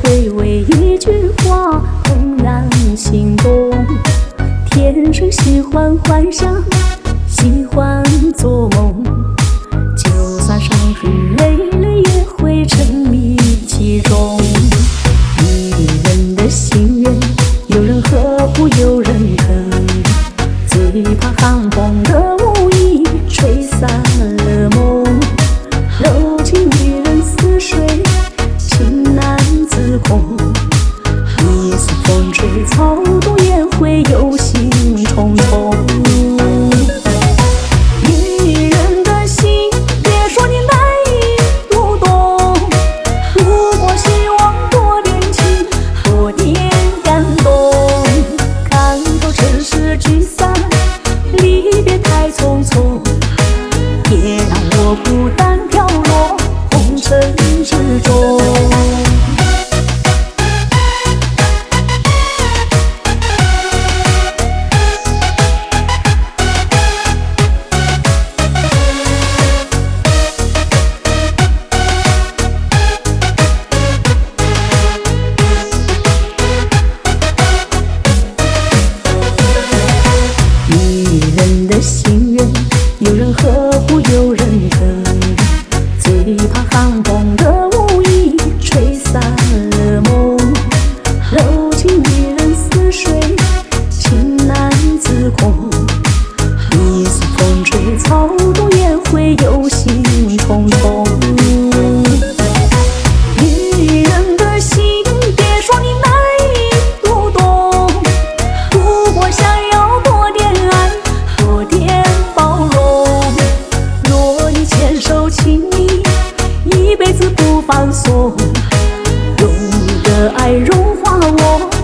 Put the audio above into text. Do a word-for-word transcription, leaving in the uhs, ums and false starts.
会为一句话怦然心动。天生喜欢幻想，喜欢做梦，就算伤痕累累也会沉迷其中。一人的心愿，有人呵护有人疼，最怕寒风的无意吹散了梦。柔情女人似水，情难自控，一丝风吹草动也会忧心忡忡。女人的心，别说你难以读懂，不过希望多点情，多点感动。看透尘世聚散，离别太匆匆，也让我孤单飘落红尘之中。女人的心愿，有人呵护有人疼，最怕寒风的无意吹散了梦。柔情女人似水，情难自控，一丝风吹草动也会忧心忡忡。女人的心，别说你难以读懂，不过想要多点爱，多点包容。若你牵手亲密，一辈子不放松，用你的爱融化我